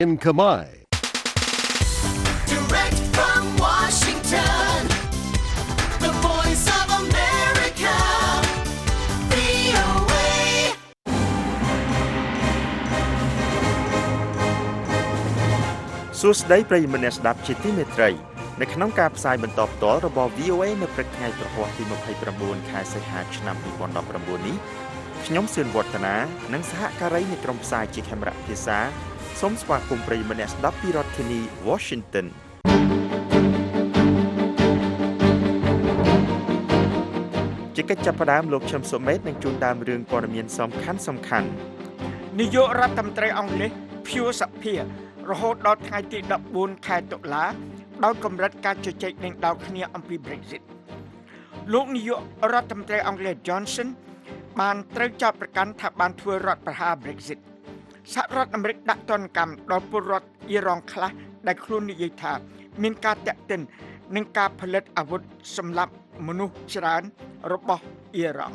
in Khmer. Direct from Washington, the voice of America, VOA. សួស្តីប្រិយមិត្តអ្នកស្ដាប់ជាទីមេត្រីនៅក្នុងការផ្សាយបន្តផ្ទាល់របស់ VOA នៅព្រឹកថ្ងៃប្រហ័សទី29ខែសីហាឆ្នាំ2019នេះខ្ញុំសឿនវឌ្ឍនានិងសហការីនៃក្រុមផ្សាយជាខេមរៈភាសាសូមស្វាគមន៍ប្រិយមិត្តអ្នកស្ដាប់ពីរដ្ឋធានី Washington ជាកិច្ចចាប់ផ្ដើមលោកឈឹមសុមេតនឹងជូនដើមរឿងព័ត៌មានសំខាន់នាយករដ្ឋមន្ត្រីអង់គ្លេសភឿសភារហូតដល់ថ្ងៃទី14ខែតុលាដោយកម្រិតការជជែកដេញដោលគ្នាអំពី Brexit លោកនាយករដ្ឋមន្ត្រីអង់គ្លេស Johnson បានត្រូវចោទប្រកាន់ថាបានធ្វើរដ្ឋប្រហារ Brexit សហរដ្ឋអាមេរិកដាក់ទណ្ឌកម្មដល់ពលរដ្ឋអ៊ីរ៉ង់ខ្លះដែលខ្លួននិយាយថាមានការតាក់ទិននឹងការផលិតអាវុធសម្លាប់មនុស្សច្រើនរបស់អ៊ីរ៉ង់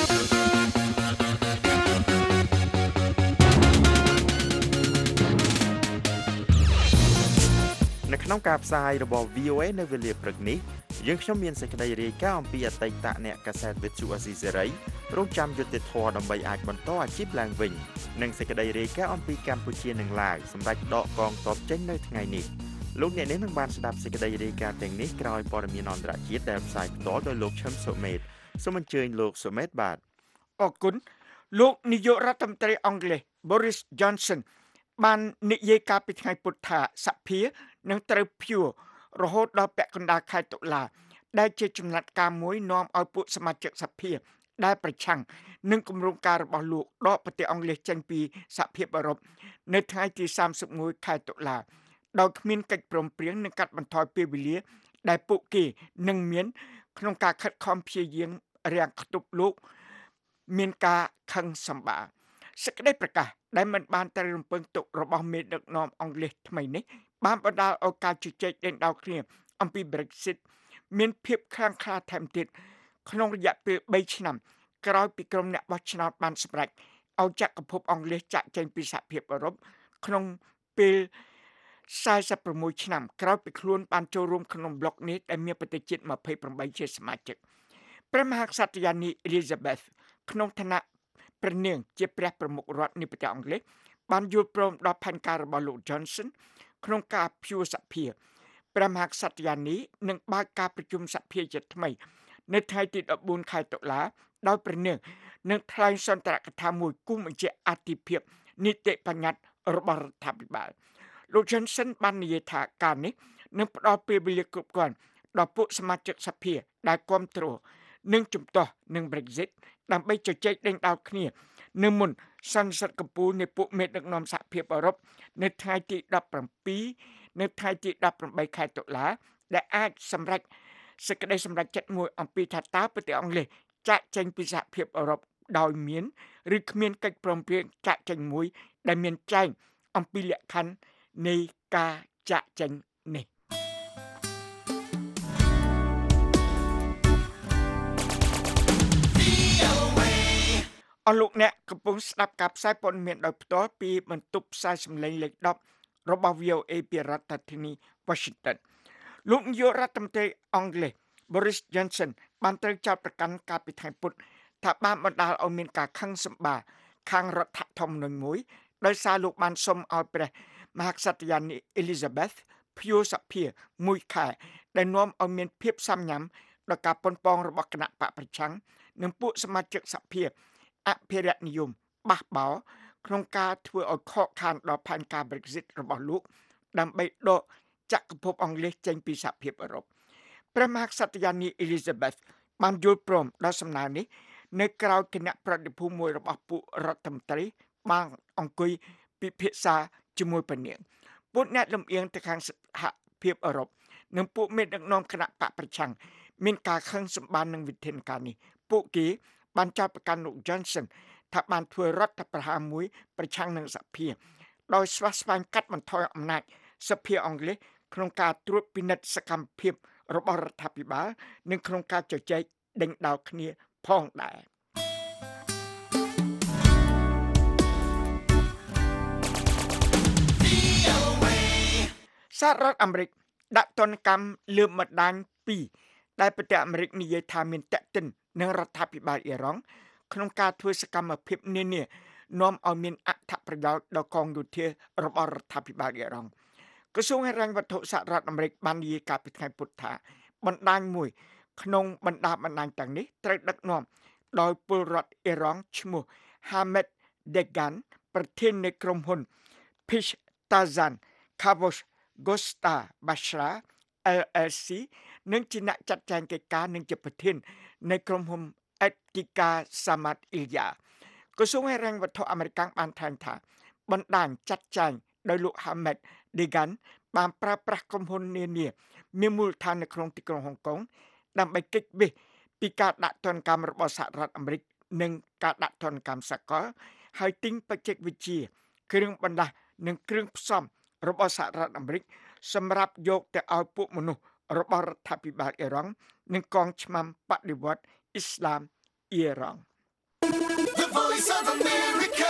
នៅក្នុងការផ្សាយរបស់ VOA នៅវេលាព្រឹកនេះយើងខ្ញុំមានសេចក្តីរាយការណ៍អំពីអតីតអ្នកកាសែតវិទ្យុអាស៊ីសេរីរងចាំយុត្តិធម៌ដើម្បីអាចបន្តអាជីពឡើងវិញនិងសេចក្តីរាយការណ៍អំពីកម្ពុជានិងឡាវសម្រាប់ដកកងទ័ពចេញនៅថ្ងៃនេះលោកអ្នកនាងនឹងបានស្ដាប់សេចក្តីរាយការណ៍ទាំងនេះក្រោយព័ត៌មានអន្តរជាតិដែលផ្សាយផ្ទាល់ដោយលោកឈឹមសុមេតសូមអញ្ជើញលោកសុមេតបាទអរគុណលោកនាយករដ្ឋមន្ត្រីអង់គ្លេស Boris Johnson បាននិយាយកាលពីថ្ងៃពុធថាសភានឹងត្រូវព្យួររហូតដល់ពាក់កណ្ដាលខែតុលាដែលជាចំណាត់ការមួយនាំឲ្យពួកសមាជិកសភាដែលប្រឆាំងនឹងគម្រោងការរបស់លោកដកប្រទេសអង់គ្លេសចេញពីសហភាពអឺរ៉ុបនៅថ្ងៃទី31ខែតុលាដោយគ្មានកិច្ចព្រមព្រៀងនឹងកាត់បន្ថយពេលវេលាដែលពួកគេនឹងមានក្នុងការខិតខំព្យាយាមរាំងខ្ទប់លោកមានការខឹងសម្បាសេចក្តីប្រកាសដែលមិនបានត្រូវរំពឹងទុករបស់មេដឹកនាំអង់គ្លេសថ្មីនេះបានបណ្ដាលឲ្យការជជែកដេញដោលគ្នាអំពី Brexit មានភាពខ្លាំងក្លាថែមទៀតក្នុងរយៈពេល3ឆ្នាំក្រោយពីក្រុមអ្នកបោះឆ្នោតបានសម្រេចឲ្យចក្រភពអង់គ្លេសចាក់ចេញពីសហភាពអឺរ៉ុបក្នុងពេល46ឆ្នាំក្រោយពីខ្លួនបានចូលរួមក្នុងប្លុកនេះដែលមានប្រទេសជាតិ28ជាសមាជិកព្រះមហាក្សត្រិយានី Elizabeth ក្នុងឋានៈព្រះនាងជាព្រះប្រមុខរដ្ឋនៃប្រទេសអង់គ្លេសបានយល់ព្រមដល់ផែនការរបស់លោក Johnson ក្នុងការព្យួរសភាព្រះមហាក្សត្រិយានីនឹងបើកការប្រជុំសភាជាថ្មីនៅថ្ងៃទី14ខែតុលាដោយព្រះនាងនឹងថ្លែងសន្ទរកថាមួយគូបញ្ជាក់អធិភាពនីតិបញ្ញត្តិរបស់រដ្ឋាភិបាលលោក Johnson បាននិយាយថាការនេះនឹងផ្ដល់ពេលវេលាគ្រប់គ្រាន់ដល់ពួកសមាជិកសភាដែលគាំទ្រនឹងជំទាស់នឹង Brexit ដើម្បីជជែកដេញដោលគ្នានៅមុនសន្និសីទកំពូលនៃពួកមេដឹកនាំសហភាពអឺរ៉ុបនៅថ្ងៃទី17នៅថ្ងៃទី18ខែតុលាដែលអាចសម្រេចសេចក្តីសម្រេចចិត្តមួយអំពីថាតើប្រទេសអង់គ្លេសចាកចេញពីសហភាពអឺរ៉ុបដោយមានឬគ្មានកិច្ចព្រមព្រៀងចាកចេញមួយដែលមានចែងអំពីលក្ខខណ្ឌនៃការចាកចេញនេះអស់លោកអ្នកកំពុងស្ដាប់ការផ្សាយព័ត៌មានដោយផ្ទាល់ពីបន្ទប់ផ្សាយសម្លេងលេខ10របស់ VOA ពីរដ្ឋធានី Washington លោកនាយករដ្ឋមន្ត្រីអង់គ្លេស Boris Johnson បានត្រូវចោទប្រកាន់កាលពីថ្ងៃពុធថាបានបណ្ដាលឲ្យមានការខឹងសម្បារខាងរដ្ឋធម្មនុញ្ញមួយដោយសារលោកបានសុំឲ្យព្រះមហាក្សត្រិយានី Elizabeth ព្យួរសភាមួយខែដែលនាំឲ្យមានភាពសាមញ្ញដល់ការប៉ុនប៉ងរបស់គណៈបកប្រឆាំងនិងពួកសមាជិកសភាអភិរក្សនិយមបះបោក្នុងការធ្វើឲ្យខកខានដល់ផែនការ Brexit របស់លោកដើម្បីដកចក្រភពអង់គ្លេសចេញពីសហភាពអឺរ៉ុបព្រះមហាក្សត្រិយានី Elizabeth បានយល់ព្រមដល់សំណើនេះនៅក្រៅគណៈប្រតិភូមួយរបស់ពួករដ្ឋមន្ត្រីបានអង្គុយពិភាក្សាជាមួយព្រះនាងពួកអ្នកលំអៀងទៅខាងសហភាពអឺរ៉ុបនិងពួកមេដឹកនាំគណៈបកប្រឆាំងមានការខឹងសម្បារនឹងវិធានការនេះពួកគេបានចោទប្រកាន់លោក Johnson ថាបានធ្វើរដ្ឋប្រហារមួយប្រឆាំងនឹងសភាដោយស្វះស្វែងកាត់បន្ថយអំណាចសភាអង់គ្លេសក្នុងការត្រួតពិនិត្យសកម្មភាពរបស់រដ្ឋាភិបាលនិងក្នុងការជជែកដេញដោលគ្នាផងដែរសហរដ្ឋអាមេរិកដាក់ទណ្ឌកម្មលើម្ដាយ2ដែលប្រទេសអាមេរិកនិយាយថាមានតេតិននឹងរដ្ឋាភិបាលអ៊ីរ៉ង់ក្នុងការធ្វើសកម្មភាពនានានាំឲ្យមានអត្ថប្រយោជន៍ដល់កងយោធារបស់រដ្ឋាភិបាលអ៊ីរ៉ង់ក្រសួងហិរញ្ញវត្ថុសហរដ្ឋអាមេរិកបាននិយាយកាលពីថ្ងៃពុធថាបណ្ដាញមួយក្នុងបណ្ដាទាំងនេះត្រូវដឹកនាំដោយពលរដ្ឋអ៊ីរ៉ង់ឈ្មោះ Hamed Degan ប្រធាននៃក្រុមហ៊ុន Pishtazan Kavosh Gosta Bashra LLC និងជាអ្នកចាត់ចែងកិច្ចការនិងជាប្រធាននៃក្រុមហ៊ុន Etika Samad Ilya ក្រសួងហិរញ្ញវត្ថុអាមេរិកបានថ្លែងថាបណ្ដាញចាត់ចែងដោយលោក Hamed Degan បានប្រើប្រាស់ក្រុមហ៊ុននានាមានមូលដ្ឋាននៅក្នុងទីក្រុងហុងកុងដើម្បីគេចវេសពីការដាក់ទណ្ឌកម្មរបស់សហរដ្ឋអាមេរិកនិងការដាក់ទណ្ឌកម្មសកលហើយទិញបច្ចេកវិទ្យាគ្រឿងបណ្ដាស់និងគ្រឿងផ្សំរបស់សហរដ្ឋអាមេរិកសម្រាប់យកទៅឲ្យពួកមនុស្សរបស់រដ្ឋាភិបាលអ៊ីរ៉ង់និងកងឆ្មាំបដិវត្តន៍អ៊ីស្លាមអ៊ីរ៉ង់ The Voice of America,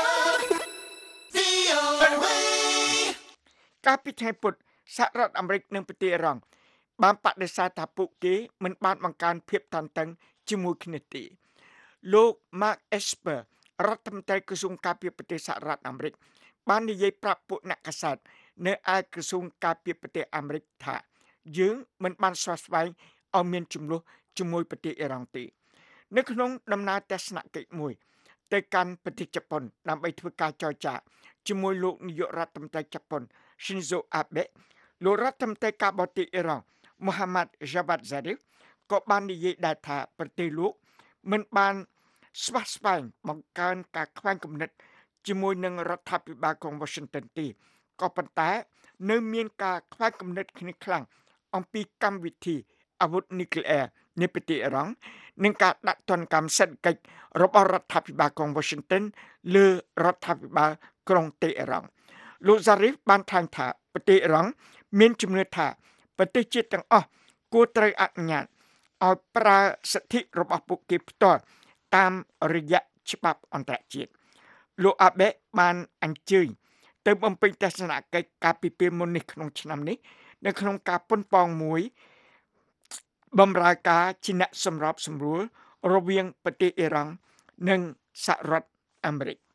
VOA. កាលពីថ្ងៃពុធសហរដ្ឋអាមេរិកនិងប្រទេសអ៊ីរ៉ង់បានបដិសេធថាពួកគេមិនបានបង្កើនភាពតានតឹងជាមួយគ្នាទេលោក Mark Esper រដ្ឋមន្ត្រីក្រសួងការពារប្រទេសសហរដ្ឋអាមេរិកបាននិយាយប្រាប់ពួកអ្នកកាសែតនៅឯក្រសួងការពារប្រទេសអាមេរិកថាយើងមិនបានស្វាស្វែងឲ្យមានចំនួនជាមួយប្រទេសអ៊ីរ៉ង់ទេនៅក្នុងដំណើរទស្សនកិច្ចមួយទៅកាន់ប្រទេសជប៉ុនដើម្បីធ្វើការចរចាជាមួយលោកនាយករដ្ឋមន្ត្រីជប៉ុន Shinzo Abe លោករដ្ឋមន្ត្រីការបរទេសអ៊ីរ៉ង់ Mohammad Javad Zarif ក៏បាននិយាយដែរថាប្រទេសលោកមិនបានស្វាស្វែងបង្កើនការខ្វែងគំនិតជាមួយនឹងរដ្ឋាភិបាលក្រុង Washington ទេក៏ប៉ុន្តែនៅមានការខ្វែងគំនិតគ្នាខ្លាំងអំពីកម្មវិធីអាវុធនុយក្លេអ៊ែរនៃប្រទេសអ៊ីរ៉ង់និងការដាក់ទណ្ឌកម្មសេដ្ឋកិច្ចរបស់រដ្ឋាភិបាលក្រុង Washington លើរដ្ឋាភិបាលក្រុងតេហ៍រ៉ង់លោក Zarif បានថ្លែងថាប្រទេសអ៊ីរ៉ង់មានជំនឿថាប្រទេសជាតិទាំងអស់គួរត្រូវអនុញ្ញាតឲ្យប្រើសិទ្ធិរបស់ពួកគេផ្ទាល់តាមរយៈច្បាប់អន្តរជាតិលោកអាបេបានអញ្ជើញទៅបំពេញទស្សនកិច្ចកាលពីពេលមុននេះក្នុងឆ្នាំនេះនៅក្នុងការប៉ុនប៉ងមួយបម្រើការជាអ្នកសម្របសម្រួលរវាងប្រទេសអ៊ីរ៉ង់និងសហរដ្ឋអាមេរិក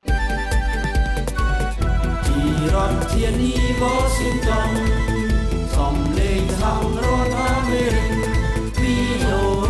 ពីរដ្ឋធានី Washington សំឡេងសហរដ្ឋអាមេរិក VOA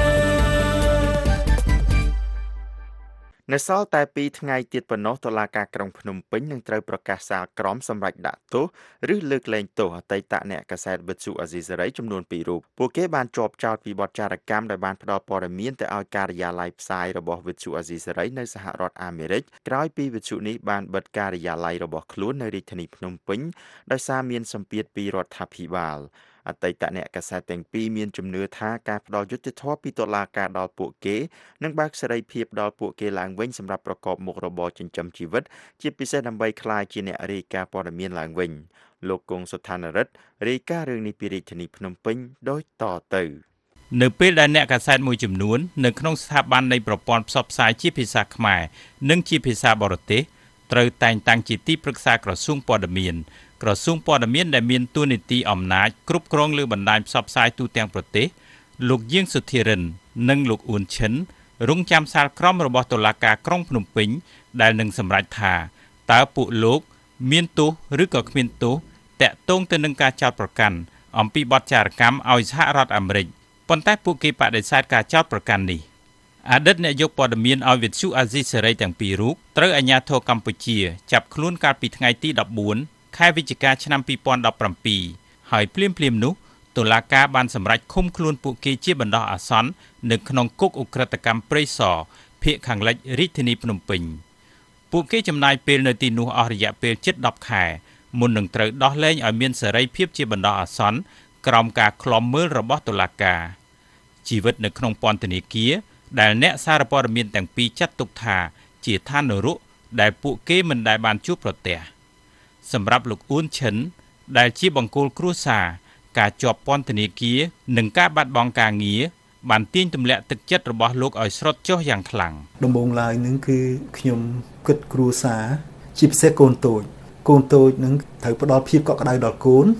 នៅសល់តែ2ថ្ងៃទៀតប៉ុណ្ណោះតុលាការក្រុងភ្នំពេញនឹងត្រូវប្រកាសសាលក្រមសម្រាប់ដាក់ទោសឬលើកលែងទោសអតីតអ្នកកាសែតវិទ្យុអាស៊ីសេរីចំនួន2រូបពួកគេបានជាប់ចោទពីបទចារកម្មដែលបានផ្ដល់ព័ត៌មានទៅឲ្យការិយាល័យផ្សាយរបស់វិទ្យុអាស៊ីសេរីនៅសហរដ្ឋអាមេរិកក្រោយពីវិទ្យុនេះបានបិទការិយាល័យរបស់ខ្លួននៅរាជធានីភ្នំពេញដោយសារមានសម្ពាធពីរដ្ឋាភិបាលអតីតអ្នកកាសែតទាំងពីរមានជំនឿថាការផ្ដល់យុត្តិធម៌ពីតុលាការដល់ពួកគេនឹងបើកសេរីភាពដល់ពួកគេឡើងវិញសម្រាប់ប្រកបមុខរបរចិញ្ចឹមជីវិតជាពិសេសដើម្បីក្លាយជាអ្នករាយការណ៍ព័ត៌មានឡើងវិញលោកគង់សុថានរិទ្ធរាយការណ៍រឿងនេះពីរាជធានីភ្នំពេញដូចតទៅនៅពេលដែលអ្នកកាសែតមួយចំនួននៅក្នុងស្ថាប័ននៃប្រព័ន្ធផ្សព្វផ្សាយជាភាសាខ្មែរនិងជាភាសាបរទេសត្រូវតែងតាំងជាទីប្រឹក្សាក្រសួងព័ត៌មានក្រសួងព័ត៌មានដែលមានតួនាទីអំណាចគ្រប់គ្រងលើបណ្ដាញផ្សព្វផ្សាយទូទាំងប្រទេសលោកយាងសុធិរិននិងលោកអ៊ួនឈិនរងចាំសាលក្រមរបស់តុលាការក្រុងភ្នំពេញដែលនឹងសម្រេចថាតើពួកលោកមានទោសឬក៏គ្មានទោសតាក់ទងទៅនឹងការចោទប្រកាន់អំពីបទចារកម្មឲ្យសហរដ្ឋអាមេរិកប៉ុន្តែពួកគេបដិសេធការចោទប្រកាន់នេះអតីតនាយកព័ត៌មានឲ្យវិទ្យុអាស៊ីសេរីទាំងពីររូបត្រូវអាជ្ញាធរកម្ពុជាចាប់ខ្លួនកាលពីថ្ងៃទី14ខែវិច្ឆិកាឆ្នាំ2017ហើយភ្លាមនោះតុលាការបានសម្រេចឃុំខ្លួនពួកគេជាបណ្ដោះអាសន្ននៅក្នុងគុកឧក្រិដ្ឋកម្មព្រៃសរភាគខាងលិចរាជធានីភ្នំពេញពួកគេចំណាយពេលនៅទីនោះអស់រយៈពេលជិត10ខែមុននឹងត្រូវដោះលែងឲ្យមានសេរីភាពជាបណ្ដោះអាសន្នក្រោមការឃ្លាំមើលរបស់តុលាការជីវិតនៅក្នុងពន្ធនាគារដែលអ្នកសារព័ត៌មានទាំងពីរចាត់ទុកថាជាឋាននរកដែលពួកគេមិនដែលបានជួបប្រទះសម្រាប់លោកអ៊ួនឈិនដែលជាបង្គោលគ្រួសារការជាប់ពន្ធនាគារនិងការបាត់បង់ការងារបានទាញទម្លាក់ទឹកចិត្តរបស់លោកឲ្យស្រុតចុះយ៉ាងខ្លាំងដំបូងឡើយនឹងគឺខ្ញុំគិតគ្រួសារជាពិសេសកូនតូចនឹងត្រូវផ្ដល់ភាពកក់ក្ដៅដល់កូន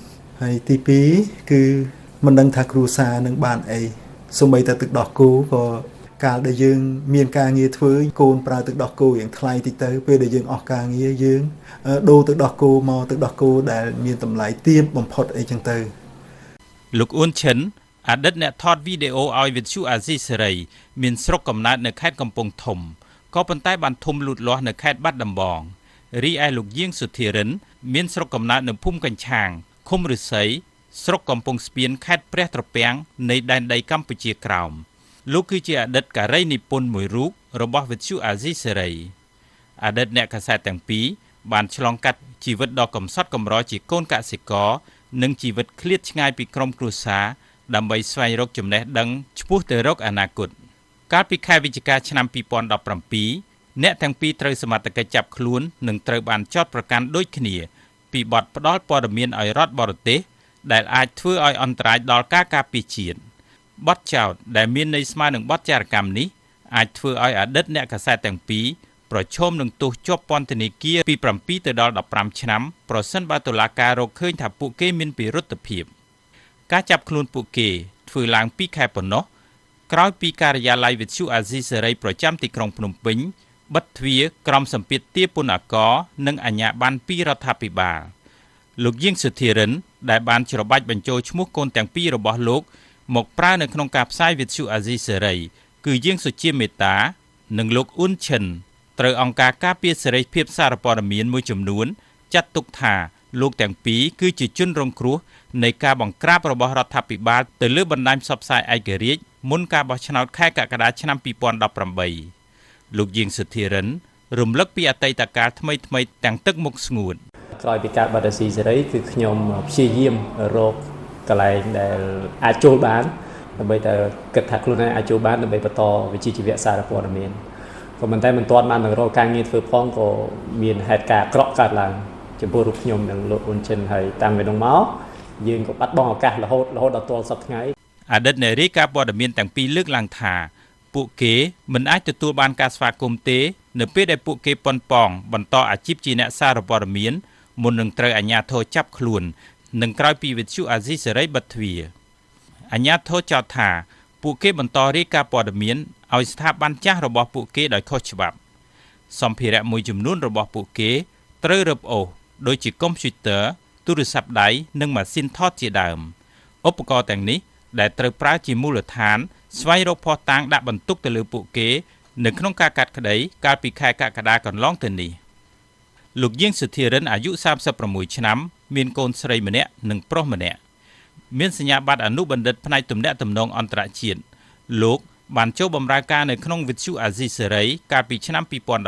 ហើយទី2គឺមិនដឹងថាគ្រួសារនឹងបានអីសូម្បីតែទឹកដោះគោក៏កាលដែលយើងមានការងារធ្វើកូនប្រើទឹកដោះគោយ៉ាងថ្លៃតិចទៅពេលដែលយើងអស់ការងារយើងដូរទឹកដោះគោមកទឹកដោះគោដែលមានតម្លៃទាបបំផុតអីចឹងទៅលោកអ៊ុនឈិនអតីតអ្នកថតវីដេអូឲ្យវិទ្យុអាស៊ីសេរីមានស្រុកកំណើតនៅខេត្តកំពង់ធំក៏ប៉ុន្តែបានធំលូតលាស់នៅខេត្តបាត់ដំបងរីឯលោកយាងសុធារិនមានស្រុកកំណើតនៅភូមិកញ្ឆាងឃុំឫស្សីស្រុកកំពង់ស្ពានខេត្តព្រះត្រពាំងនៃដែនដីកម្ពុជាក្រោមលោកគឺជាអតីតការីនិពន្ធមួយរូបរបស់វិទ្យុអាស៊ីសេរីអតីតអ្នកកាសែតទាំងពីរបានឆ្លងកាត់ជីវិតដ៏កំសត់កំរជាកូនកសិករនិងជីវិតឃ្លាតឆ្ងាយពីក្រុមគ្រួសារដើម្បីស្វែងរកចំណេះដឹងឆ្ពោះទៅរកអនាគតកាលពីខែវិច្ឆិកាឆ្នាំ2017អ្នកទាំងពីរត្រូវសមត្ថកិច្ចចាប់ខ្លួននិងត្រូវបានចោទប្រកាន់ដូចគ្នាពីបទផ្ដាល់ព័ត៌មានឲ្យរដ្ឋបរទេសដែលអាចធ្វើឲ្យអន្តរាយដល់ការការពារជាតិបទចោទដែលមានន័យស្មើនឹងបទចារកម្មនេះអាចធ្វើឲ្យអតីតអ្នកកាសែតទាំងពីរប្រឈមនឹងទោសជាប់ពន្ធនាគារពី7ទៅដល់15ឆ្នាំប្រសិនបើតុលាការរកឃើញថាពួកគេមានពិរុទ្ធភាពការចាប់ខ្លួនពួកគេធ្វើឡើង2ខែប៉ុណ្ណោះក្រោយពីការិយាល័យវិទ្យុអាស៊ីសេរីប្រចាំទីក្រុងភ្នំពេញបិទទ្វារក្រមសម្ពាធទារពន្ធអាករនិងអាជ្ញាប័ណ្ណពីរដ្ឋាភិបាលលោកយាងសុធារិនដែលបានច្របាច់បញ្ចូលឈ្មោះកូនទាំងពីររបស់លោកមកប្រើនៅក្នុងការផ្សាយវិទ្យុអាស៊ីសេរីគឺយាងសុជាមេតានិងលោកអ៊ុនឈិនត្រូវអង្គការការពារសេរីភាពសារព័ត៌មានមួយចំនួនចាត់ទុកថាលោកទាំងពីរគឺជាជនរងគ្រោះនៃការបង្ក្រាបរបស់រដ្ឋាភិបាលទៅលើបណ្ដាញផ្សព្វផ្សាយឯករាជ្យមុនការបោះឆ្នោតខែកក្កដាឆ្នាំ2018លោកយាងសុធារិនរំលឹកពីអតីតកាលថ្មីៗទាំងទឹកមុខស្ងួតក្រោយពីការបាត់អាស៊ីសេរីគឺខ្ញុំព្យាយាមរកកន្លែងដែលអាចចូលបានដើម្បីតែគិតថាខ្លួនឯងអាចចូលបានដើម្បីបន្តវិជ្ជាជីវៈសារព័ត៌មានក៏ប៉ុន្តែមិនទាន់បានរកការងារធ្វើផងក៏មានហេតុការណ៍អាក្រក់កើតឡើងចំពោះរូបខ្ញុំនិងលោកអ៊ុនឈិនហើយតាំងពីនោះមកយើងក៏បាត់បង់ឱកាសរហូតដល់ទល់សប្តាហ៍ថ្ងៃអតីតនារីការព័ត៌មានទាំងពីរលើកឡើងថាពួកគេមិនអាចទទួលបានការស្វាគមន៍ទេនៅពេលដែលពួកគេប៉ុនប៉ងបន្តអាជីពជាអ្នកសារព័ត៌មានមុននឹងត្រូវអាជ្ញាធរចាប់ខ្លួននិងក្រោយពីវិទ្យុអាស៊ីសេរីបិទទ្វារអាជ្ញាធរចោទថាពួកគេបន្តរាយការណ៍ព័ត៌មានឲ្យស្ថាប័នចាស់របស់ពួកគេដោយខុសច្បាប់សម្ភារៈមួយចំនួនរបស់ពួកគេត្រូវរឹបអូសដូចជាកុំព្យូទ័រទូរស័ព្ទដៃនិងម៉ាស៊ីនថតជាដើមឧបករណ៍ទាំងនេះដែលត្រូវប្រើជាមូលដ្ឋានស្វែងរកភស្តុតាងដាក់បន្ទុកទៅលើពួកគេនៅក្នុងការកាត់ក្តីកាលពីខែកក្កដាកន្លងទៅនេះលោកយាងសុធារិនអាយុ36ឆ្នាំមានកូនស្រីម្នាក់និងប្រុសម្នាក់មានសញ្ញាបត្រអនុបណ្ឌិតផ្នែកទំនាក់ទំនងអន្តរជាតិលោកបានចូលបម្រើការនៅក្នុងវិទ្យុអាស៊ីសេរីកាលពីឆ្នាំ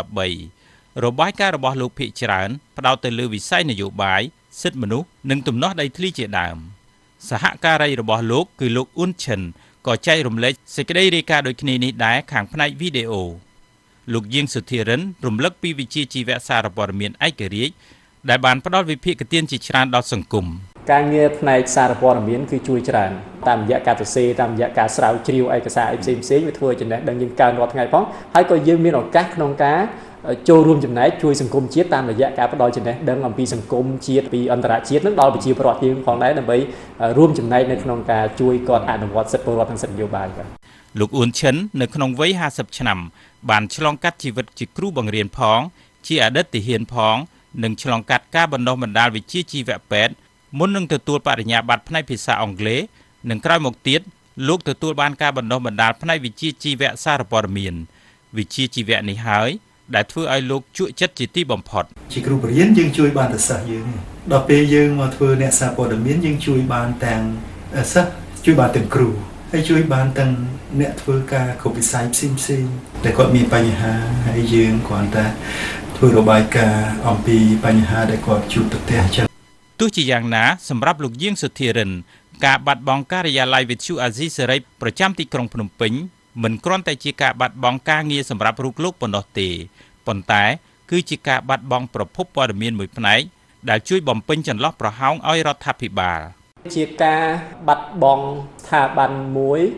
2013របាយការណ៍របស់លោកភាគច្រើនផ្ដោតទៅលើវិស័យនយោបាយសិទ្ធិមនុស្សនិងទំនាស់ដីធ្លីជាដើមសហការីរបស់លោកគឺលោកអ៊ុនឈិនក៏ចែករំលែកសេចក្តីរាយការណ៍ដូចគ្នានេះដែរខាងផ្នែកវីដេអូលោកយាងសុធារិនរំលឹកពីវិជ្ជាជីវៈសារព័ត៌មានឯករាជ្យដែលបានផ្ដល់វិភាគទានជាច្រើនដល់សង្គមការងារផ្នែកសារព័ត៌មានគឺជួយច្រើនតាមរយៈការសរសេរតាមរយៈការស្រាវជ្រាវឯកសារផ្សេងៗវាធ្វើចំណេះដឹងយើងកើនរាល់ថ្ងៃផងហើយក៏យើងមានឱកាសក្នុងការចូលរួមចំណែកជួយសង្គមជាតិតាមរយៈការផ្ដល់ចំណេះដឹងអំពីសង្គមជាតិពីអន្តរជាតិនឹងដល់ប្រជាពលរដ្ឋយើងផងដែរដើម្បីរួមចំណែកនៅក្នុងការជួយគាត់អនុវត្តសិទ្ធិពលរដ្ឋនិងសិទ្ធិនយោបាយបាទលោកអ៊ុនឈិននៅក្នុងវ័យ50ឆ្នាំបានឆ្លងកាត់ជីវិតជាគ្រូបង្រៀនផងជាអតីតទាហានផងនិងឆ្លងកាត់ការបណ្ដុះបណ្ដាលវិជ្ជាជីវៈពេទ្យមុននឹងទទួលបរិញ្ញាបត្រផ្នែកភាសាអង់គ្លេសនិងក្រោយមកទៀតលោកទទួលបានការបណ្ដុះបណ្ដាលផ្នែកវិជ្ជាជីវៈសារព័ត៌មានវិជ្ជាជីវៈនេះហើយដែលធ្វើឲ្យលោកជក់ចិត្តជាទីបំផុតជាគ្រូបរិញ្ញាយើងជួយបានតែសិស្សយើងដល់ពេលយើងមកធ្វើអ្នកសារព័ត៌មានយើងជួយបានទាំងសិស្សជួយបានទាំងគ្រូហើយជួយបានទាំងអ្នកធ្វើការគ្រប់វិស័យផ្សេងៗដែលគាត់មានបញ្ហាហើយយើងគ្រាន់តែធ្វើរបាយការណ៍អំពីបញ្ហាដែលគាត់ជួបប្រទះចឹងទោះជាយ៉ាងណាសម្រាប់លោកយាងសុធារិនការបាត់បង់ការិយាល័យវិទ្យុអាស៊ីសេរីប្រចាំទីក្រុងភ្នំពេញមិនគ្រាន់តែជាការបាត់បង់ការងារសម្រាប់រូបលោកប៉ុណ្ណោះទេប៉ុន្តែគឺជាការបាត់បង់ប្រភពព័ត៌មានមួយផ្នែកដែលជួយបំពេញចន្លោះប្រហោងឲ្យរដ្ឋាភិបាលជាការបាត់បង់ស្ថាប័នមួយ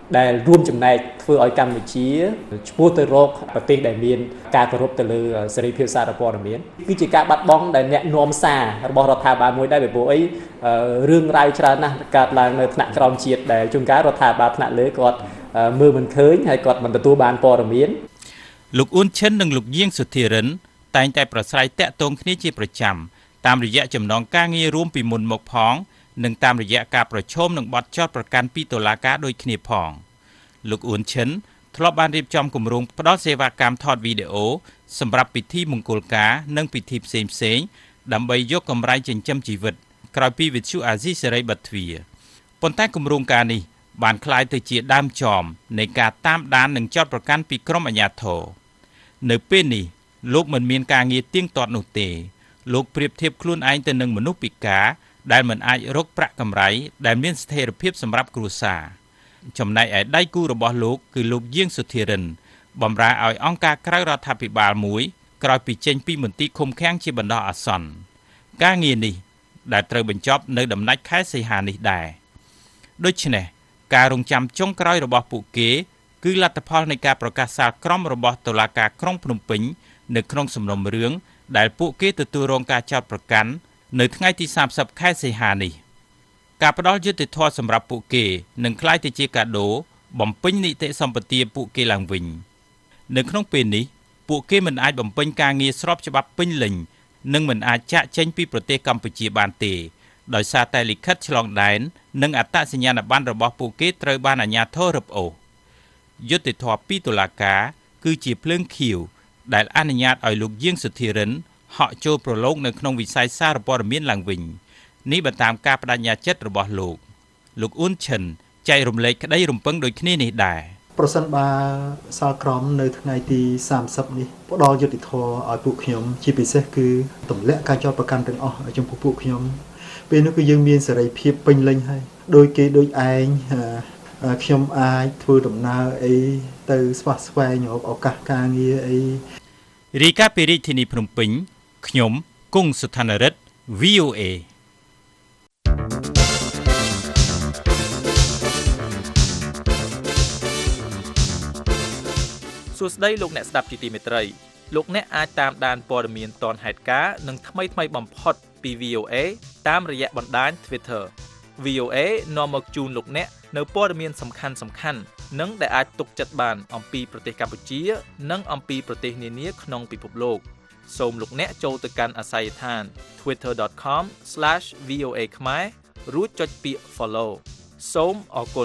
ដែលរួមចំណែកធ្វើឲ្យកម្ពុជាឆ្ពោះទៅរកប្រទេសដែលមានការគោរពទៅលើសេរីភាពសារព័ត៌មានគឺជាការបាត់បង់ដែលអ្នកនាំសាររបស់រដ្ឋាភិបាលមួយដែរពីព្រោះអីរឿងរ៉ាវច្រើនណាស់កើតឡើងនៅថ្នាក់ក្រោមជាតិដែលជួនកាលរដ្ឋាភិបាលថ្នាក់លើគាត់មើលមិនឃើញហើយគាត់មិនទទួលបានព័ត៌មានលោកអ៊ុនឈិននិងលោកយាងសុធិរិនតែងតែប្រស្រ័យតាក់ទងគ្នាជាប្រចាំតាមរយៈចំណងការងាររួមពីមុនមកផងនិងតាមរយៈការប្រឈមនឹងបទចោទប្រកាន់ពីតុលាការដូចគ្នាផងលោកអ៊ុនឈិនធ្លាប់បានរៀបចំគម្រោងផ្ដល់សេវាកម្មថតវីដេអូសម្រាប់ពិធីមង្គលការនិងពិធីផ្សេងៗដើម្បីយកកម្រៃចិញ្ចឹមជីវិតក្រោយពីវិទ្យុអាស៊ីសេរីបិទទ្វារប៉ុន្តែគម្រោងការនេះបានក្លាយទៅជាដើមចមនៃការតាមដាននិងចោទប្រកាន់ពីក្រុមអាជ្ញាធរនៅពេលនេះលោកមិនមានការងារទៀងទាត់នោះទេលោកប្រៀបធៀបខ្លួនឯងទៅនឹងមនុស្សពិការដែលមិនអាចរកប្រាក់កម្រៃដែលមានស្ថិរភាពសម្រាប់គ្រួសារចំណែកឯដៃគូរបស់លោកគឺលោកយាងសុធិរិនបម្រើឲ្យអង្គការក្រៅរដ្ឋាភិបាលមួយក្រោយពីចេញពីមន្ទីរឃុំឃាំងជាបណ្ដោះអាសន្នការងារនេះដែលត្រូវបញ្ចប់នៅដំណាច់ខែសីហានេះដែរដូច្នេះការរងចាំចុងក្រោយរបស់ពួកគេគឺលទ្ធផលនៃការប្រកាសសាលក្រមរបស់តុលាការក្រុងភ្នំពេញនៅក្នុងសំណុំរឿងដែលពួកគេទទួលរងការចោទប្រកាន់នៅថ្ងៃទី30ខែសីហានេះការផ្ដល់យុត្តិធម៌សម្រាប់ពួកគេនឹងក្លាយទៅជាកាដូបំពេញនីតិសម្បទាពួកគេឡើងវិញនៅក្នុងពេលនេះពួកគេមិនអាចបំពេញការងារស្របច្បាប់ពេញលេញនិងមិនអាចចាកចេញពីប្រទេសកម្ពុជាបានទេដោយសារតែលិខិតឆ្លងដែននិងអត្តសញ្ញាណប័ណ្ណរបស់ពួកគេត្រូវបានអាជ្ញាធររឹបអូសយុត្តិធម៌ពីតុលាការគឺជាភ្លើងខៀវដែលអនុញ្ញាតឲ្យលោកយាងសុធិរិនហក់ចូលប្រឡូកនៅក្នុងវិស័យសារព័ត៌មានឡើងវិញនេះបើតាមការបដិញ្ញាចិត្តរបស់លោកអ៊ុនឈិនចែករំលែកក្តីរំពឹងដូចគ្នានេះដែរប្រសិនបើសាលក្រមនៅថ្ងៃទី30នេះផ្ដល់យុត្តិធម៌ឲ្យពួកខ្ញុំជាពិសេសគឺទម្លាក់ការចោទប្រកាន់ទាំងអស់ចំពោះពួកខ្ញុំពេលនោះគឺយើងមានសេរីភាពពេញលេញហើយដោយគេដូចឯងខ្ញុំអាចធ្វើដំណើរអីទៅស្វែងរកឱកាសការងារអីរីកាពីរាជធានីភ្នំពេញខ្ញុំគង់សុថានរិទ្ធ VOA សួស្តីលោកអ្នកស្ដាប់ជាទីមេត្រីលោកអ្នកអាចតាមដានព័ត៌មានទាន់ហេតុការណ៍និងថ្មីៗបំផុតពី VOA តាមរយៈបណ្ដាញ Twitter VOA នាំមកជូនលោកអ្នកនៅព័ត៌មានសំខាន់ៗនិងដែលអាចទុកចិត្តបានអំពីប្រទេសកម្ពុជានិងអំពីប្រទេសនានាក្នុងពិភពលោកសូមលោកអ្នកចូលទៅកាន់អាសយដ្ឋាន twitter.com/voa ខ្មែររួចចុចពាក្យ follow សូមអរគុណ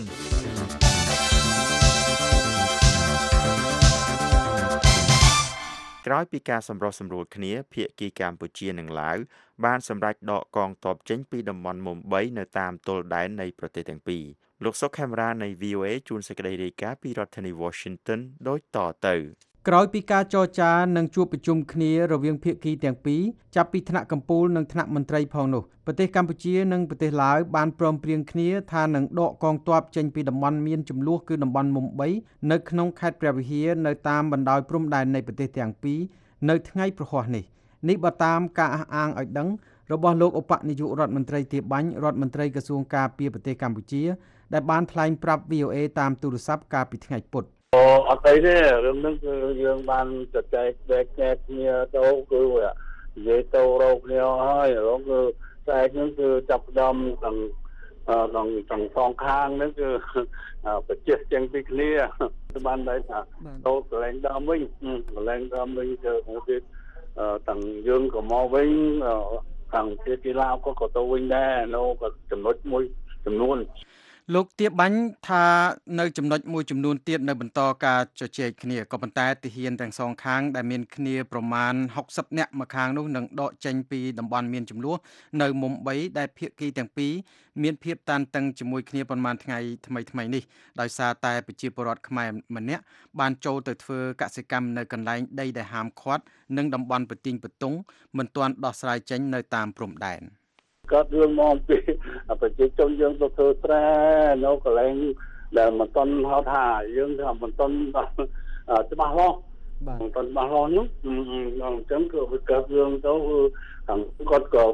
ក្រោយពីការសម្រុះសម្រួលគ្នាភាគីកម្ពុជានិងឡាវបានសម្រេចដកកងទ័ពចេញពីតំបន់មុំ3នៅតាមទល់ដែននៃប្រទេសទាំងពីរលោកសុកខេមរានៃ VOA ជួនសេចក្តីរាយការណ៍ពីរដ្ឋធានី Washington ដូចតទៅក្រោយពីការចរចានិងជួបប្រជុំគ្នារវាងភាគីទាំងពីរចាប់ពីថ្នាក់កំពូលនិងថ្នាក់មន្ត្រីផងនោះប្រទេសកម្ពុជានិងប្រទេសឡាវបានព្រមព្រៀងគ្នាថានឹងដកកងទ័ពចេញពីតំបន់មានចំនួនគឺតំបន់មុំ3នៅក្នុងខេត្តព្រះវិហារនៅតាមបណ្ដោយព្រំដែននៃប្រទេសទាំងពីរនៅថ្ងៃប្រហ័សនេះបើតាមការអះអាងឲ្យដឹងរបស់លោកឧបនាយករដ្ឋមន្ត្រីទាបាញ់រដ្ឋមន្ត្រីក្រសួងការពារប្រទេសកម្ពុជាដែលបានថ្លែងប្រាប់ VOA តាមទូរស័ព្ទកាលពីថ្ងៃពុធអត់អីទេរឿងហ្នឹងគឺយើងបានចែកគ្នាទៅគឺនិយាយទៅរកគ្នាហើយរកគឺចែកហ្នឹងគឺចាប់ផ្ដើមទាំងសងខាងហ្នឹងគឺប្រជិះចេញពីគ្នាបានន័យថាទៅកន្លែងដើមវិញគឺទៀតទាំងយើងក៏មកវិញខាងជាកីឡាក៏ទៅវិញដែរនៅក៏ចំណុចមួយចំនួនលោកទាបាញ់ថានៅចំណុចមួយចំនួនទៀតនៅបន្តការជជែកគ្នាក៏ប៉ុន្តែទាហានទាំងសងខាងដែលមានគ្នាប្រមាណ60នាក់ម្ខាងនោះនឹងដកចេញពីតំបន់មានចំនួននៅមុំ3ដែលភាគីទាំងពីរមានភាពតានតឹងជាមួយគ្នាប្រមាណថ្ងៃថ្មីនេះដោយសារតែប្រជាពលរដ្ឋខ្មែរម្នាក់បានចូលទៅធ្វើកសិកម្មនៅកន្លែងដីដែលហាមឃាត់និងតំបន់ប្រទីងបតុងមិនទាន់ដោះស្រាយចេញនៅតាមព្រំដែនកើតរឿងមកពីប្រជាជនយើងទៅធ្វើស្រែនៅកន្លែងដែលមិនទាន់ហៅថាយើងថាមិនទាន់ច្បាស់លាស់មិនទាន់ច្បាស់លាស់នោះអញ្ចឹងគឺវាកើតរឿងទៅខាងគាត់ក៏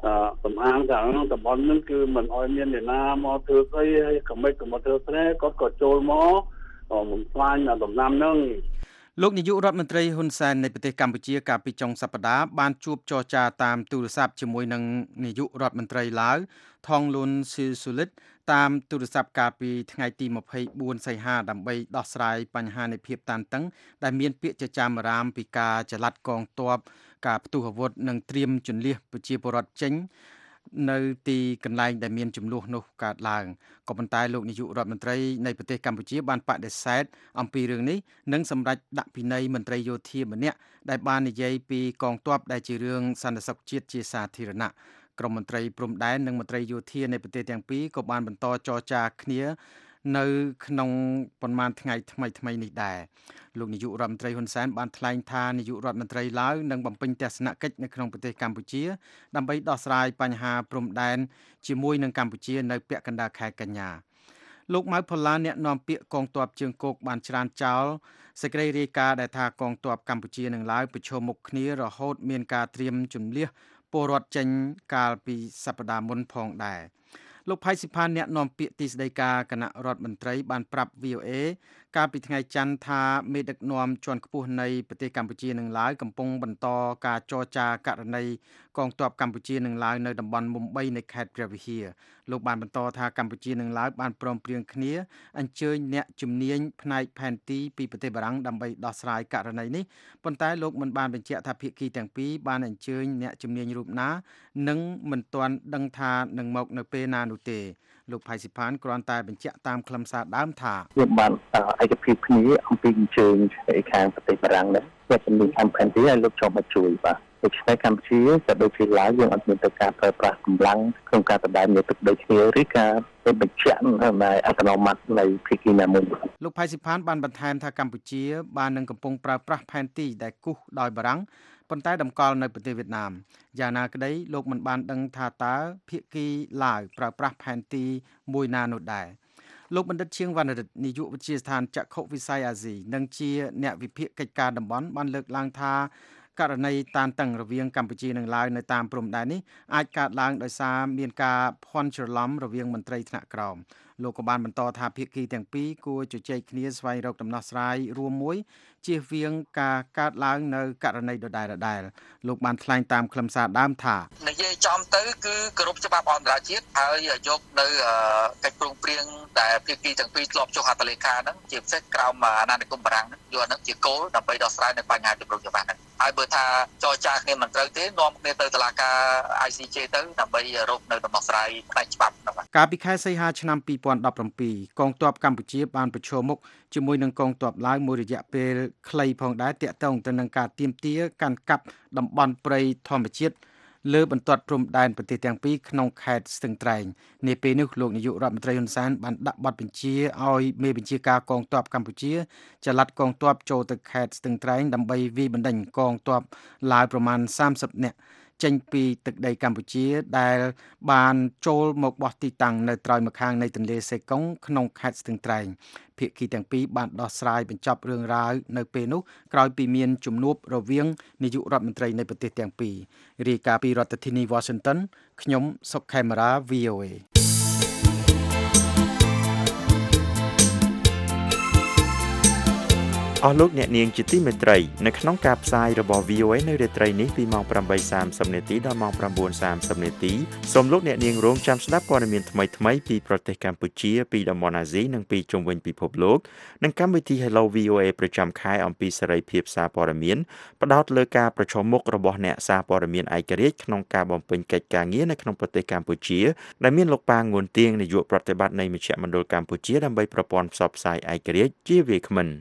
សំអាងថាតំបន់ហ្នឹងគឺមិនអោយមានអ្នកណាមកធ្វើស្អីហើយក៏មិនក៏មកធ្វើស្អីគាត់ក៏ចូលមកបំផ្លាញដំណាំហ្នឹងលោកនាយករដ្ឋមន្ត្រីហ៊ុនសែននៃប្រទេសកម្ពុជាកាលពីចុងសប្តាហ៍បានជួបចរចាតាមទូរស័ព្ទជាមួយនឹងនាយករដ្ឋមន្ត្រីឡាវថងលុនស៊ីស៊ូលិតតាមទូរស័ព្ទកាលពីថ្ងៃទី24សីហាដើម្បីដោះស្រាយបញ្ហានៃភាពតានតឹងដែលមានពាក្យចចាមអារាមពីការចល័តកងទ័ពការផ្ទុះអាវុធនិងត្រៀមជន្លៀសប្រជាពលរដ្ឋចេញនៅទីកន្លែងដែលមានចំនួននោះកើតឡើងក៏ប៉ុន្តែលោកនាយករដ្ឋមន្ត្រីនៃប្រទេសកម្ពុជាបានបដិសេធអំពីរឿងនេះនិងសម្រេចដាក់ពិន័យមន្ត្រីយោធាម្នាក់ដែលបាននិយាយពីកងទ័ពដែលជារឿងសន្តិសុខជាតិជាសាធារណៈក្រមមន្ត្រីព្រំដែននិងមន្ត្រីយោធានៃប្រទេសទាំងពីរក៏បានបន្តចរចាគ្នានៅក្នុងប៉ុន្មានថ្ងៃថ្មីនេះដែរលោកនាយករដ្ឋមន្ត្រីហ៊ុនសែនបានថ្លែងថានាយករដ្ឋមន្ត្រីឡាវនឹងបំពេញទស្សនកិច្ចនៅក្នុងប្រទេសកម្ពុជាដើម្បីដោះស្រាយបញ្ហាព្រំដែនជាមួយនឹងកម្ពុជានៅពាក់កណ្ដាលខែកញ្ញាលោកម៉ៅផល្លាអ្នកនាំពាក្យកងទ័ពជើងគោកបានច្រានចោលសេចក្តីរាយការណ៍ដែលថាកងទ័ពកម្ពុជានិងឡាវប្រឈមមុខគ្នារហូតមានការត្រៀមជម្លៀសពលរដ្ឋចេញកាលពីសប្តាហ៍មុនផងដែរលោកផៃស៊ីផានអ្នកនាំពាក្យទីស្តីការគណៈរដ្ឋមន្ត្រីបានប្រាប់ VOA កាលពីថ្ងៃច័ន្ទថាមេដឹកនាំជាន់ខ្ពស់នៃប្រទេសកម្ពុជានិងឡាវកំពុងបន្តការចរចាករណីកងទ័ពកម្ពុជានិងឡាវនៅតំបន់មុំ3នៃខេត្តព្រះវិហារលោកបានបន្តថាកម្ពុជានិងឡាវបានព្រមព្រៀងគ្នាអញ្ជើញអ្នកជំនាញផ្នែកផែនទីពីប្រទេសបារាំងដើម្បីដោះស្រាយករណីនេះប៉ុន្តែលោកមិនបានបញ្ជាក់ថាភាគីទាំងពីរបានអញ្ជើញអ្នកជំនាញរូបណានិងមិនទាន់ដឹងថានឹងមកនៅពេលណានោះទេលោកផៃស៊ីផានគ្រាន់តែបញ្ជាក់តាមខ្លឹមសារដើមថាខ្ញុំបានឯកភាពគ្នាអំពីអញ្ជើញឯខាងប្រទេសបារាំងនេះអ្នកជំនាញខាងផែនទីឲ្យលោកចូលមកជួយបាទដូច្នេះកម្ពុជាក៏ដូចជាឡាវយើងអត់មានទៅការប្រើប្រាស់កម្លាំងក្នុងការដណ្ដើមយកទឹកដីគ្នាឬការបញ្ជាក់នៅអត្តនោម័តនៃភាគីណាមួយលោកផៃស៊ីផានបានបន្ថែមថាកម្ពុជាបាននឹងកំពុងប្រើប្រាស់ផែនទីដែលគូសដោយបារាំងប៉ុន្តែតម្កល់នៅប្រទេសវៀតណាមយ៉ាងណាក្តីលោកមិនបានដឹងថាតើភាគីឡាវប្រើប្រាស់ផែនទីមួយណានោះដែរលោកបណ្ឌិតឈៀងវណ្ណរិទ្ធនាយកវិទ្យាស្ថានចក្ខុវិស័យអាស៊ីនិងជាអ្នកវិភាគកិច្ចការតំបន់បានលើកឡើងថាករណីតានតឹងរវាងកម្ពុជានិងឡាវនៅតាមព្រំដែននេះអាចកើតឡើងដោយសារមានការភ័ន្តច្រឡំរវាងមន្ត្រីថ្នាក់ក្រោមលោកក៏បានបន្តថាភាគីទាំងពីរគួរជជែកគ្នាស្វែងរកដំណោះស្រាយរួមមួយជៀសវាងការកើតឡើងនៅករណីដដែលលោកបានថ្លែងតាមខ្លឹមសារដើមថានិយាយចំទៅគឺគោរពច្បាប់អន្តរជាតិហើយយកនៅកិច្ចព្រមព្រៀងដែលភាគីទាំងពីរធ្លាប់ចុះហត្ថលេខាហ្នឹងជាពិសេសក្រោមអាណានិគមបារាំងហ្នឹងយកហ្នឹងជាគោលដើម្បីដោះស្រាយនៅបញ្ហាជំរុញច្បាស់ហ្នឹងហើយបើថាចរចាគ្នាមិនត្រូវទេនាំគ្នាទៅតុលាការ ICJ ទៅដើម្បីរកនៅដំណោះស្រាយផ្នែកច្បាប់ហ្នឹងកាលពីខែសីហាឆ្នាំ2017កងទ័ពកម្ពុជាបានប្រឈមមុខជាមួយនឹងកងទ័ពឡាវមួយរយៈពេលខ្លីផងដែរទាក់ទងទៅនឹងការទាមទារកាន់កាប់តំបន់ព្រៃធម្មជាតិលើបន្ទាត់ព្រំដែនប្រទេសទាំងពីរក្នុងខេត្តស្ទឹងត្រែងនាពេលនេះលោកនាយករដ្ឋមន្ត្រីហ៊ុនសែនបានដាក់បទបញ្ជាឲ្យមេបញ្ជាការកងទ័ពកម្ពុជាចល័តកងទ័ពចូលទៅខេត្តស្ទឹងត្រែងដើម្បីវាយបណ្ដេញកងទ័ពឡាវប្រមាណ30នាក់ចេញពីទឹកដីកម្ពុជាដែលបានចូលមកបោះទីតាំងនៅត្រើយម្ខាងនៃទន្លេសេកុងក្នុងខេត្តស្ទឹងត្រែងភាគីទាំងពីរបានដោះស្រាយបញ្ចប់រឿងរ៉ាវនៅពេលនោះក្រោយពីមានជំនួបរវាងនាយករដ្ឋមន្ត្រីនៃប្រទេសទាំងពីររាយការណ៍ពីរដ្ឋធានី Washington ខ្ញុំសុកខេមរា VOA អស់លោកអ្នកនាងជាទីមេត្រីនៅក្នុងការផ្សាយរបស់ VOA នៅរាត្រីនេះពីម៉ោង 8:30 នាទីដល់ម៉ោង 9:30 នាទីសូមលោកអ្នកនាងរងចាំស្ដាប់ព័ត៌មានថ្មីៗពីប្រទេសកម្ពុជាពីតំបន់អាស៊ីនិងពីជុំវិញពិភពលោកនិងកម្មវិធី Hello VOA ប្រចាំខែអំពីសេរីភាពសារព័ត៌មានផ្ដោតលើការប្រឈមមុខរបស់អ្នកសារព័ត៌មានឯករាជ្យក្នុងការបំពេញកិច្ចការងារនៅក្នុងប្រទេសកម្ពុជាដែលមានលោកប៉ាងងួនទៀងនាយកប្រតិបត្តិនៃមជ្ឈមណ្ឌលកម្ពុជាដើម្បីប្រព័ន្ធផ្សព្វផ្សាយឯករាជ្យជាវាគ្មិន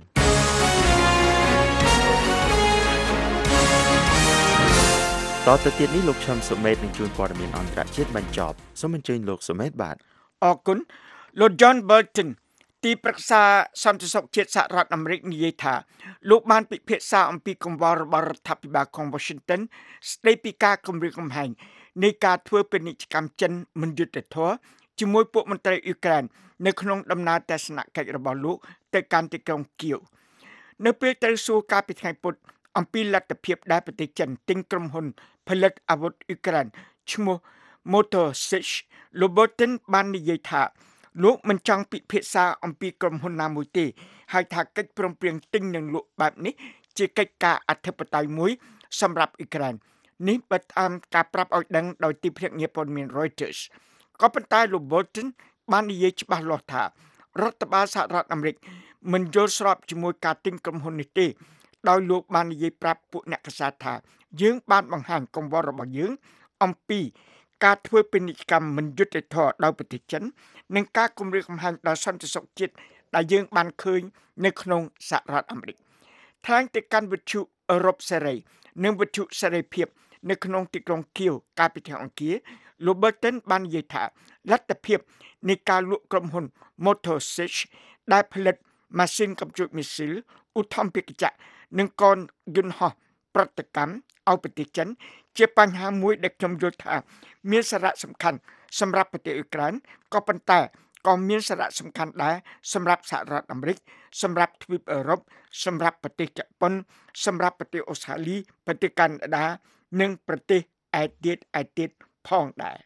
តទៅទៀតនេះលោកឈឹមសុមេតនឹងជួនព័ត៌មានអន្តរជាតិបញ្ចប់សូមអញ្ជើញលោកសុមេតបាទអរគុណលោក John Bolton ទីប្រឹក្សាសន្តិសុខជាតិសហរដ្ឋអាមេរិកនិយាយថាលោកបានពិភាក្សាអំពីកង្វល់របស់រដ្ឋាភិបាលក្រុង Washington ស្ដីពីការគំរាមកំហែងនៃការធ្វើពាណិជ្ជកម្មចិនមិនយុត្តិធម៌ជាមួយពួកមន្ត្រីអ៊ុយក្រែននៅក្នុងដំណើរទស្សនកិច្ចរបស់លោកទៅកាន់ទីក្រុងគៀវនៅពេលត្រូវសួរកាលពីថ្ងៃពុធអំពីលទ្ធភាពដែលប្រទេសចិនទិញក្រុមហ៊ុនផលិតអាវុធអ៊ុយក្រែនឈ្មោះ Motor Sich លោក Bolton បាននិយាយថាលោកមិនចង់ពិភាក្សាអំពីក្រុមហ៊ុនណាមួយទេហើយថាកិច្ចព្រមព្រៀងទិញនិងលក់បែបនេះជាកិច្ចការអធិបតេយ្យមួយសម្រាប់អ៊ុយក្រែននេះបើតាមការប្រាប់ឲ្យដឹងដោយទីភ្នាក់ងារព័ត៌មាន Reuters ក៏ប៉ុន្តែលោក Bolton បាននិយាយច្បាស់លាស់ថារដ្ឋបាលសហរដ្ឋអាមេរិកមិនយល់ស្របជាមួយការទិញក្រុមហ៊ុននេះទេដោយលោកបាននិយាយប្រាប់ពួកអ្នកកាសែតថាយើងបានបង្ហាញកង្វល់របស់យើងអំពីការធ្វើពាណិជ្ជកម្មមិនយុត្តិធម៌ដោយប្រទេសចិននិងការគំរាមកំហែងដល់សន្តិសុខជាតិដែលយើងបានឃើញនៅក្នុងសហរដ្ឋអាមេរិកថ្លែងទៅកាន់វិទ្យុអឺរ៉ុបសេរីនិងវិទ្យុសេរីភាពនៅក្នុងទីក្រុងគៀវកាលពីថ្ងៃអង្គារលោក Bolton បាននិយាយថាលទ្ធភាពនៃការលក់ក្រុមហ៊ុន Motor Sich ដែលផលិតម៉ាស៊ីនកំជួចមីស៊ីលឧទ្ធម្ភាគចក្រនិងកនយន្តហោះប្រតិកម្មឲ្យប្រទេសចិនជាបញ្ហាមួយដែលខ្ញុំយល់ថាមានសារៈសំខាន់សម្រាប់ប្រទេសអ៊ុយក្រែនក៏ប៉ុន្តែក៏មានសារៈសំខាន់ដែរសម្រាប់សហរដ្ឋអាមេរិកសម្រាប់ទ្វីបអឺរ៉ុបសម្រាប់ប្រទេសជប៉ុនសម្រាប់ប្រទេសអូស្ត្រាលីប្រទេសកាណាដានិងប្រទេសឯទៀតផងដែរ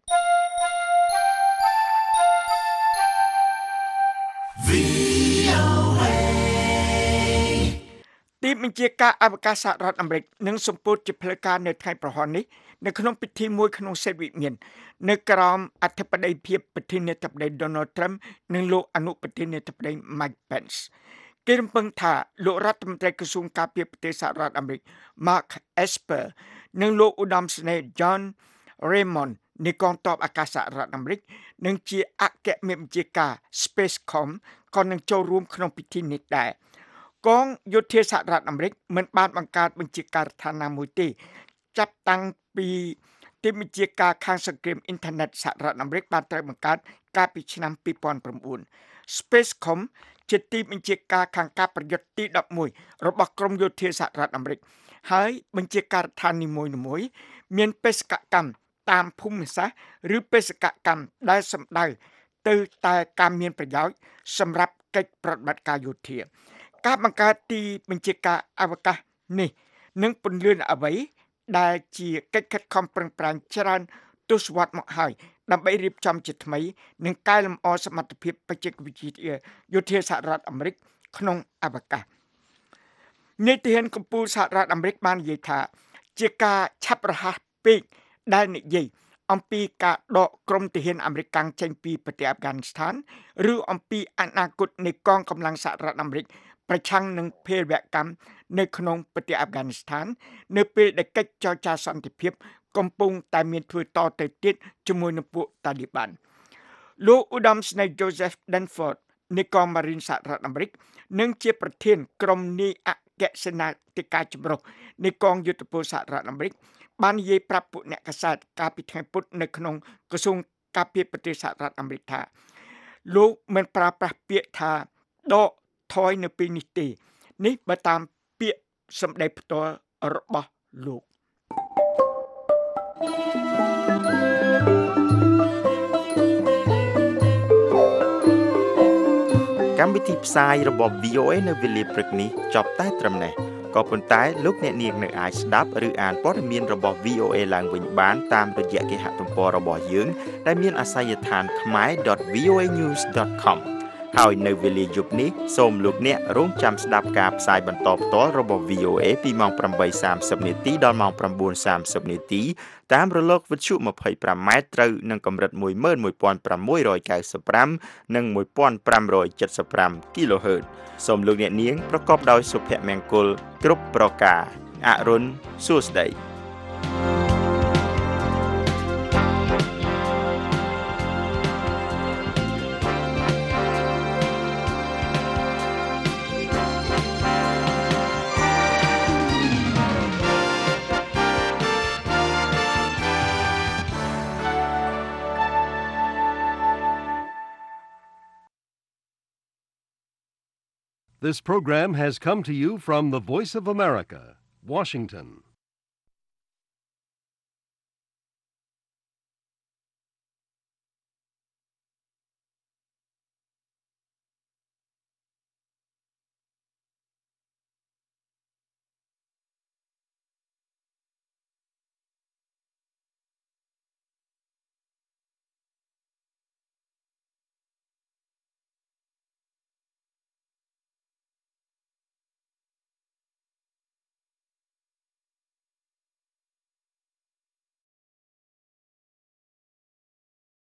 ទីបញ្ជាការអវកាសសហរដ្ឋអាមេរិកនឹងសម្ពោធជាផ្លូវការនៅថ្ងៃប្រហ័ននេះនៅក្នុងពិធីមួយក្នុងសេតវិមាននៅក្រោមអធិបតីភាពប្រធានាធិបតី Donald Trump និងលោកអនុប្រធានាធិបតី Mike Pence គេរំពឹងថាលោករដ្ឋមន្ត្រីក្រសួងការពារប្រទេសសហរដ្ឋអាមេរិក Mark Esper និងលោកឧត្តមសេនីយ៍ John Raymond នៃកងទ័ពអាកាសសហរដ្ឋអាមេរិកនិងជាអគ្គមេបញ្ជាការ Spacecom ក៏នឹងចូលរួមក្នុងពិធីនេះដែរកងយោធាសហរដ្ឋអាមេរិកមិនបានបង្កើតបញ្ជាការដ្ឋានណាមួយទេចាប់តាំងពីទីបញ្ជាការខាងសង្គ្រាមអ៊ីនធឺណិតសហរដ្ឋអាមេរិកបានត្រូវបង្កើតកាលពីឆ្នាំ2009 Spacecom ជាទីបញ្ជាការខាងការប្រយុទ្ធទី11របស់ក្រមយោធាសហរដ្ឋអាមេរិកហើយបញ្ជាការដ្ឋាននីមួយៗមានបេសកកម្មតាមភូមិសាស្ត្រឬបេសកកម្មដែលសំដៅទៅតែការមានប្រយោជន៍សម្រាប់កិច្ចប្រតិបត្តិការយោធាការបង្កើតទីបញ្ជាការអវកាសនេះនឹងពន្លឿនអ្វីដែលជាកិច្ចខិតខំប្រឹងប្រែងច្រើនទសវត្សរ៍មកហើយដើម្បីរៀបចំជាថ្មីនិងកែលម្អសមត្ថភាពបច្ចេកវិទ្យាយោធាសហរដ្ឋអាមេរិកក្នុងអវកាសនាយទាហានកម្ពុជាសហរដ្ឋអាមេរិកបាននិយាយថាជាការឆាប់រហ័សពេកដែលនិយាយអំពីការដកក្រុមទាហានអាមេរិកចេញពីប្រទេសអាហ្វហ្គានីស្ថានឬអំពីអនាគតនៃកងកម្លាំងសហរដ្ឋអាមេរិកប្រឆាំងនឹងភេរវកម្មនៅក្នុងប្រទេសអាហ្វហ្គានីស្ថាននៅពេលដែលកិច្ចចរចាសន្តិភាពកំពុងតែមានធ្វើតទៅទៀតជាមួយនឹងពួកតាលីបានលោកឧត្តមសេនីយ៍ Joseph Dunford នៃកងម៉ារីនសហរដ្ឋអាមេរិកនិងជាប្រធានក្រុមនាយអគ្គសេនាធិការចម្រុះនៃកងយុទ្ធពលសហរដ្ឋអាមេរិកបាននិយាយប្រាប់ពួកអ្នកកាសែតកាលពីថ្ងៃពុធនៅក្នុងក្រសួងការពារប្រទេសសហរដ្ឋអាមេរិកថាលោកមិនប្រើប្រាស់ពាក្យថាដកថយនៅពេលនេះទេនេះបើតាមពាក្យសម្ដីផ្ទាល់របស់លោកកម្មវិធីផ្សាយរបស់ VOA នៅវេលាព្រឹកនេះចប់តែត្រឹមនេះក៏ប៉ុន្តែលោកអ្នកនាងនៅអាចស្ដាប់ឬអានព័ត៌មានរបស់ VOA ឡើងវិញបានតាមរយៈគេហទំព័ររបស់យើងដែលមានអាសយដ្ឋាន khmer.voanews.com ហើយនៅវេលាយប់នេះសូមលោកអ្នករងចាំស្ដាប់ការផ្សាយបន្តផ្ទាល់របស់ VOA ពីម៉ោង 8:30 នាទីដល់ម៉ោង 9:30 នាទីតាមរលកវិទ្យុ 25 ម៉ែត្រត្រូវនឹងកម្រិត 11695 និង 1575 kHz សូមលោកអ្នកនាងប្រកបដោយសុភមង្គលគ្រប់ប្រការអរុនសួស្តី This program has come to you from the Voice of America, Washington.